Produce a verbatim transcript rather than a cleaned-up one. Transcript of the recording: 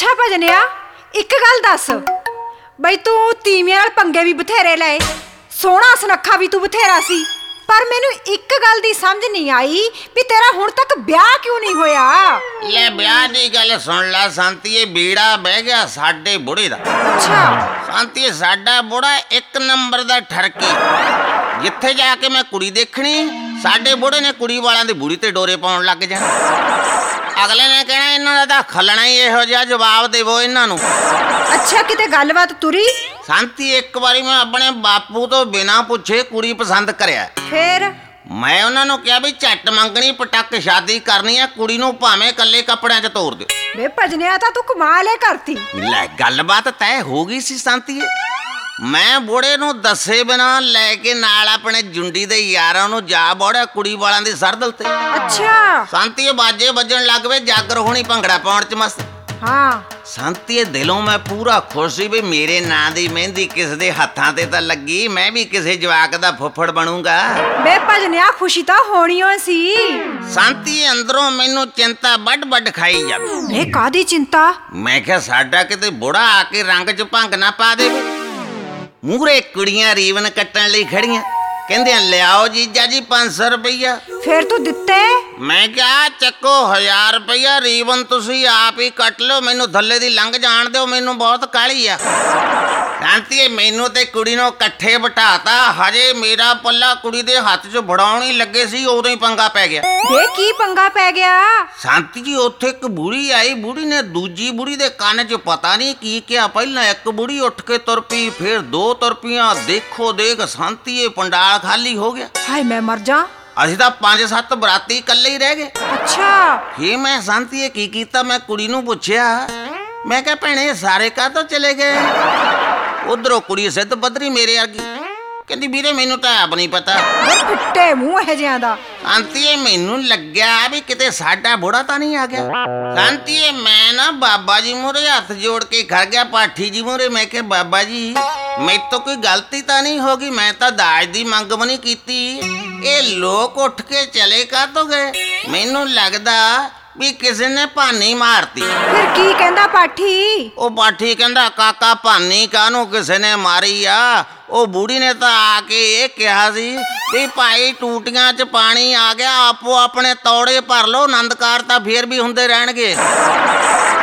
ਅੱਛਾ ਭਜਨਿਆ, ਇੱਕ ਗੱਲ ਦੱਸ ਬਈ, ਤੂੰ ਤੀਵੀਆਂ ਨਾਲ ਪੰਗੇ ਵੀ ਬਥੇਰੇ ਲਏ, ਸੋਹਣਾ ਸੁਨੱਖਾ ਵੀ ਤੂੰ ਬਥੇਰਾ ਸੀ, ਪਰ ਮੈਨੂੰ ਇੱਕ ਗੱਲ ਦੀ ਸਮਝ ਨਹੀਂ ਆਈ ਵੀ ਤੇਰਾ ਹੁਣ ਤੱਕ ਵਿਆਹ ਕਿਉਂ ਨਹੀਂ ਹੋਇਆ। ਲੈ ਵਿਆਹ ਦੀ ਗੱਲ ਸੁਣ ਲੈ ਸੰਤੀਏ, ਬੀੜਾ ਬਹਿ ਗਿਆ ਸਾਡੇ ਬੁੜੇ ਦਾ। ਅੱਛਾ ਸੰਤੀਏ, ਸਾਡਾ ਬੁੜਾ ਇੱਕ ਨੰਬਰ ਦਾ ਠਰਕੀ। ਜਿੱਥੇ ਜਾ ਕੇ ਮੈਂ ਕੁੜੀ ਦੇਖਣੀ, ਸਾਡੇ ਬੁੜੇ ਨੇ ਕੁੜੀ ਵਾਲਿਆਂ ਦੀ ਬੁੜੀ ਤੇ ਡੋਰੇ ਪਾਉਣ ਲੱਗ ਜਾਣਾ। ਅਗਲੇ ਨੇ ਕਹਿਣਾ ਇਹਨਾਂ ਦਾ ਤਾਂ ਖੱਲਣਾ ਹੀ ਇਹੋ ਜਿਹਾ, ਜਵਾਬ ਦੇਵੋ ਇਹਨਾਂ ਨੂੰ। ਅੱਛਾ, ਕਿਤੇ ਗੱਲਬਾਤ ਤੁਰੀ? ਸੰਤੀ, ਇੱਕ ਵਾਰੀ ਮੈਂ ਆਪਣੇ ਬਾਪੂ ਤੋਂ ਬਿਨਾਂ ਪੁੱਛੇ ਕੁੜੀ ਪਸੰਦ ਕਰਿਆ। ਫੇਰ ਮੈਂ ਉਹਨਾਂ ਨੂੰ ਕਿਹਾ ਵੀ ਝੱਟ ਮੰਗਣੀ ਪਟਕ ਸ਼ਾਦੀ ਕਰਨੀ ਆ, ਕੁੜੀ ਨੂੰ ਭਾਵੇਂ ਕੱਲੇ ਕੱਪੜਿਆਂ 'ਚ ਤੋਰ ਦਿਓ। ਵੇ ਭਜਨਿਆ, ਤਾਂ ਤੂੰ ਕਮਾਲ ਏ ਕਰਤੀ। ਲੈ ਗੱਲਬਾਤ ਤੈਅ ਹੋ ਗਈ ਸੀ ਸੰਤੀਏ। ਮੈਂ ਬੁੜੇ ਨੂੰ ਦੱਸੇ ਬਿਨਾ ਲੈ ਕੇ ਨਾਲ ਆਪਣੇ ਜੁੰਡੀ ਦੇ ਯਾਰਾਂ ਨੂੰ ਜਾ ਬੋੜਿਆ ਕੁੜੀ ਵਾਲਿਆਂ ਦੀ ਸਰਦਲ ਤੇ। ਅੱਛਾ ਸੰਤੀਏ, ਬਾਜੇ ਵੱਜਣ ਲੱਗ ਪਏ, ਜਾਗਰ ਹੋਣੀ ਭੰਗੜਾ ਪਾਉਣ 'ਚ ਮਸਤ। ਹਾਂ ਸੰਤੀਏ, ਦਿਲੋਂ ਮੈਂ ਪੂਰਾ ਖੁਸ਼ ਸੀ ਵੀ ਮੇਰੇ ਨਾਂ ਦੀ ਮਹਿੰਦੀ ਕਿਸ ਦੇ ਹੱਥਾਂ ਤੇ ਤਾਂ ਲੱਗੀ, ਮੈਂ ਵੀ ਕਿਸੇ ਜਵਾਕ ਦਾ ਫੁੱਫੜ ਬਣੂੰਗਾ। ਵੇ ਭਜਨਿਆ, ਖੁਸ਼ੀ ਤਾਂ ਹੋਣੀ ਓ ਸੀ। ਸੰਤੀਏ, ਅੰਦਰੋਂ ਮੈਨੂੰ ਚਿੰਤਾ ਵੱਡ ਵੱਡ ਖਾਈ ਜਾਵੇ। ਇਹ ਕਾਦੀ ਚਿੰਤਾ? ਮੈਂ ਕਿਹਾ ਸਾਡਾ ਕਿਤੇ ਬੁੜਾ ਆ ਕੇ ਰੰਗ 'ਚ ਭੰਗ ਨਾ ਪਾ ਦੇਵੇ। ਮੂਹਰੇ ਕੁੜੀਆਂ ਰੀਵਨ ਕੱਟਣ ਲਈ ਖੜੀਆਂ, ਕਹਿੰਦੇ ਲਿਆਓ ਜੀਜਾ ਜੀ ਪੰਜ ਸੌ ਰੁਪਈਆ। ਫੇਰ ਤੂੰ ਦਿੱਤੇ? ਮੈਂ ਕਿਹਾ ਚੱਕੋ ਹਜ਼ਾਰ ਰੁਪਈਆ, ਰੀਵਨ ਤੁਸੀਂ ਆਪ ਹੀ ਕੱਟ ਲਓ, ਮੈਨੂੰ ਥੱਲੇ ਦੀ ਲੰਘ ਜਾਣ ਦਿਓ, ਮੈਨੂੰ ਬਹੁਤ ਕਾਹਲੀ ਆ। ਸ਼ਾਂਤੀਏ, ਮੈਨੂੰ ਤੇ ਕੁੜੀ ਨੂੰ ਇਕੱਠੇ ਬਿਠਾਤਾ, ਹਜੇ ਮੇਰਾ ਪੱਲਾ ਕੁੜੀ ਦੇ ਹੱਥ 'ਚ ਫੜਾਉਣ ਹੀ ਲੱਗੇ ਸੀ, ਉਦੋਂ ਹੀ ਪੰਗਾ ਪੈ ਗਿਆ। ਵੇ ਕੀ ਪੰਗਾ ਪੈ ਗਿਆ? ਸ਼ਾਂਤੀ ਜੀ, ਉੱਥੇ ਇੱਕ ਬੁੜੀ ਆਈ, ਬੁੜੀ ਨੇ ਦੂਜੀ ਬੁੜੀ ਦੇ ਕੰਨ 'ਚ ਪਤਾ ਨਹੀਂ ਕੀ ਕਿਹਾ। ਪਹਿਲਾਂ ਇੱਕ ਬੁੜੀ ਉੱਠ ਕੇ ਤੁਰ ਪਈ, ਫਿਰ ਦੋ ਤੁਰ ਪਈਆਂ। ਦੇਖੋ ਦੇਖ ਸ਼ਾਂਤੀਏ, ਪੰਡਾਲ ਖਾਲੀ ਹੋ ਗਿਆ। ਹਾਏ ਮੈਂ ਮਰ ਜਾ। ਅਸੀਂ ਤਾਂ ਪੰਜ ਸੱਤ ਬਰਾਤੀ ਇਕੱਲੇ ਹੀ ਰਹਿ ਗਏ। ਅੱਛਾ ਫੇ ਮੈਂ ਸ਼ਾਂਤੀਏ ਕੀ ਕੀਤਾ, ਮੈਂ ਕੁੜੀ ਨੂੰ ਪੁੱਛਿਆ, ਮੈਂ ਕਿਹਾ ਭੈਣੇ ਸਾਰੇ ਕਾਹਤੋਂ ਚਲੇ ਗਏ? ਉਧਰੋਂ ਕੁੜੀ ਸਿੱਧ ਪੱਧਰੀ ਮੇਰੇ ਵਰਗੀ, ਕਹਿੰਦੀ ਵੀਰੇ ਮੈਨੂੰ ਤਾਂ ਆਪ ਨਹੀਂ ਪਤਾ। ਫਿੱਟੇ ਮੂੰਹ ਇਹ ਜਿਆਂ ਦਾ। ਸ਼ਾਂਤੀਏ, ਮੈਨੂੰ ਲੱਗਿਆ ਵੀ ਕਿਤੇ ਸਾਡਾ ਬੁੜਾ ਤਾਂ ਨਹੀਂ ਆ ਗਿਆ। ਸ਼ਾਂਤੀਏ, ਮੈਂ ਨਾ ਬਾਬਾ ਜੀ ਮੂਹਰੇ ਹੱਥ ਜੋੜ ਕੇ ਖੜ ਗਿਆ, ਪਾਠੀ ਜੀ ਮੂਹਰੇ। ਮੈਂ ਕਿਹਾ ਬਾਬਾ ਜੀ, ਮੇਰੇ ਤੋਂ ਕੋਈ ਗਲਤੀ ਤਾਂ ਨਹੀਂ ਹੋ ਗਈ, ਮੈਂ ਤਾਂ ਦਾਜ ਦੀ ਮੰਗ ਵੀ ਨਹੀਂ ਕੀਤੀ, ਇਹ ਲੋਕ ਉੱਠ ਕੇ ਚਲੇ ਕਾਹਤੋਂ ਗਏ? ਮੈਨੂੰ ਲੱਗਦਾ ਵੀ ਕਿਸੇ ਨੇ ਭਾਨੀ ਮਾਰਤੀ। ਫਿਰ ਕੀ ਕਹਿੰਦਾ ਪਾਠੀ? ਉਹ ਪਾਠੀ ਕਹਿੰਦਾ ਕਾਕਾ ਭਾਨੀ ਕਾਹਨੂੰ ਕਿਸੇ ਨੇ ਮਾਰੀ ਆ, ਉਹ ਬੁੜੀ ਨੇ ਤਾਂ ਆ ਕੇ ਇਹ ਕਿਹਾ ਸੀ ਵੀ ਭਾਈ ਟੂਟੀਆਂ 'ਚ ਪਾਣੀ ਆ ਗਿਆ, ਆਪੋ ਆਪਣੇ ਤੌੜੇ ਭਰ ਲਓ, ਆਨੰਦ ਕਾਰ ਤਾਂ ਫੇਰ ਵੀ ਹੁੰਦੇ ਰਹਿਣਗੇ।